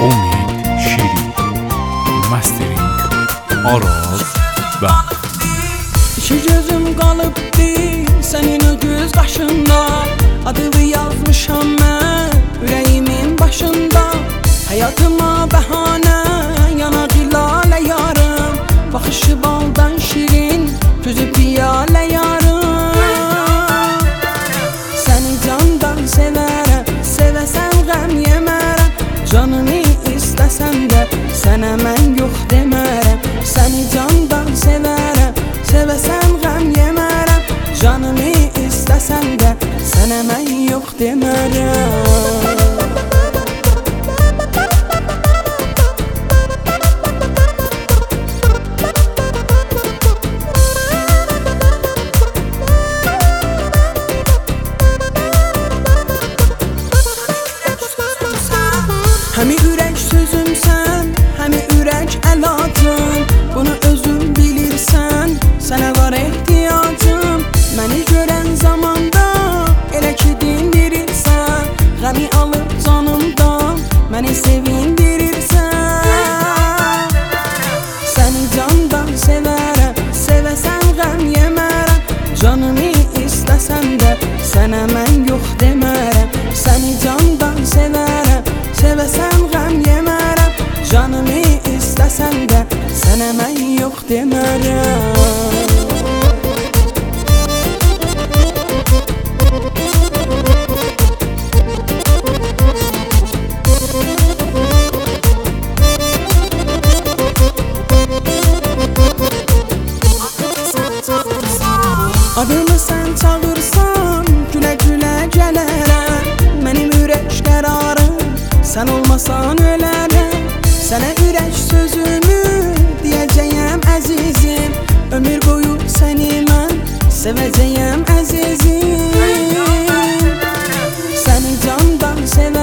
Umid Şirin Mastering Araz Bəxt İki gözüm qalıbdı sənin o göz qaşında, adını yazmışam mən ürəyimin başında. Həyatıma bəhanə yanaq ilalə yarım, baxışı baldan şirin, gözü piyalə yarım. Səni candan sevərəm, sevəsən qəm yemərəm, canını istəsən də sənə mən yox demərəm. Səni candan sevərəm, sevəsən qəm yemərəm, canını istəsən də sənə mən yox demərəm. Həmi ürək sözümsən, həmi ürək əlacım, bunu özün bilirsən, sənə var ehtiyacım. Məni görən zamanda elə ki dindirirsən, qəmi alıb canımdan məni sevindirirsən. Səni candan sevərəm, sevəsən qəm yemərəm, canını istəsən də sənə mən yox demərəm. Səni candan sevərəm, sevəsən qəm yemərəm, canını istəsən də sənə mən yox demərəm. Adımı sən çağırsan, gülə-gülə gələrəm. Mənim ürək qərarım, sən olmasan ölərəm. Sənə ürək sözümü deyəcəyəm əzizim, ömür boyu səni mən sevəcəyəm əzizim. Səni candan sevərəm,